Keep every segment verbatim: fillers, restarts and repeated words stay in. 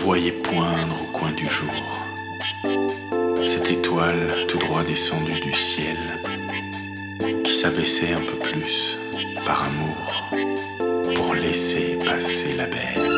voyais poindre au coin du jour. Cette étoile tout droit descendue du ciel, qui s'abaissait un peu plus par amour, pour laisser passer la belle.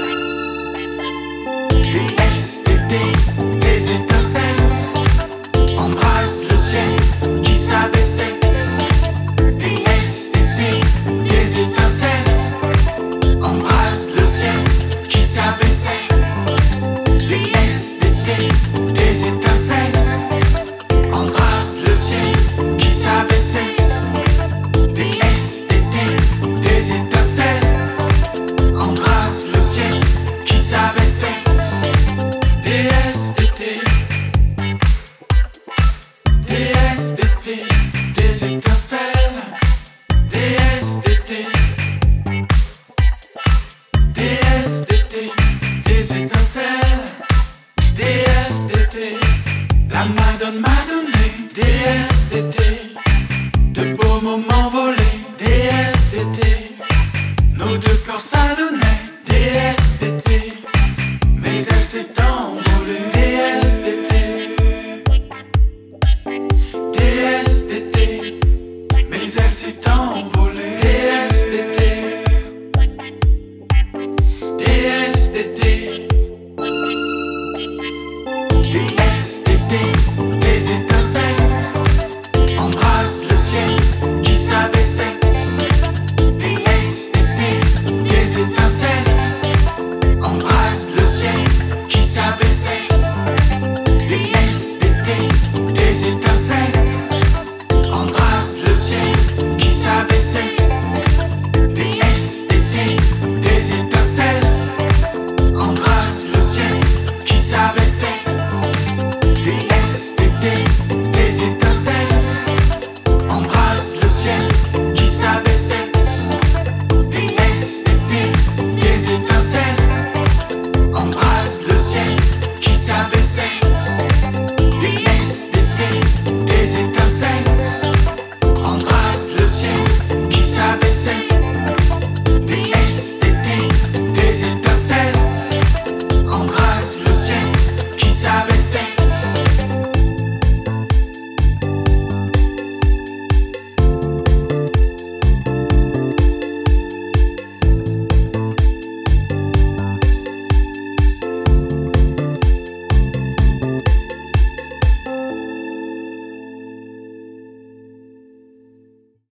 Des S T T, des étincelles, embrasse le ciel qui s'abaissait. Des S T T, des étincelles, embrasse le ciel qui s'abaissait. Des S T T, des étincelles, embrasse le ciel qui s'abaissait. Des S T T, des étincelles, embrasse le ciel qui s'abaissait. Des S T T, des S T T, des étincelles, des S T T, des S T T, des étincelles, des S T T. La Madone m'a donné des S T T, de beaux moments volés, des S T T. Nos deux corps s'adonnaient, des S T T.